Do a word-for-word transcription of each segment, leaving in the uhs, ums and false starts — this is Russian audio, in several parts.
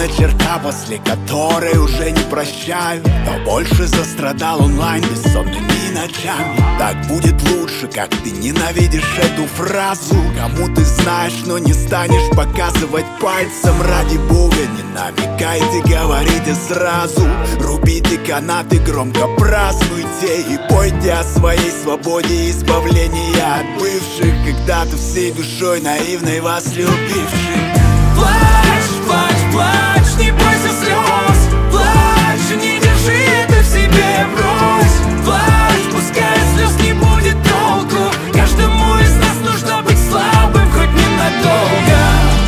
черта, после которой уже не прощаю. Но больше застрадал онлайн бессонными ночами. Так будет лучше, как ты ненавидишь эту фразу. Кому ты знаешь, но не станешь показывать пальцем. Ради бога, не намекайте, говорите сразу. Рубите канаты, громко празднуйте и пойте о своей свободе и избавлении от бывших, когда-то всей душой наивной вас любивших. Плачь, плачь, плачь, не бойся слез. Плачь, не держи это в себе, брось. Плачь, пускай слез не будет толку. Каждому из нас нужно быть слабым, хоть ненадолго.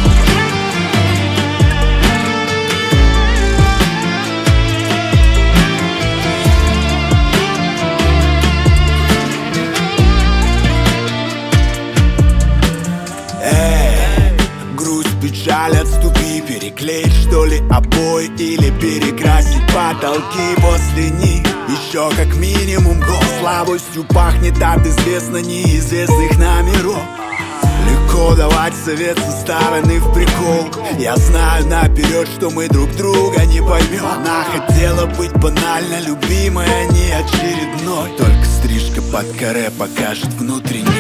Печаль, отступи, переклеить что ли обои или перекрасить потолки после них. Еще как минимум год слабостью пахнет от известно неизвестных номеров. Легко давать совет со стороны в прикол. Я знаю наперед, что мы друг друга не поймем. Она хотела быть банально любимой, а не очередной. Только стрижка под каре покажет внутренний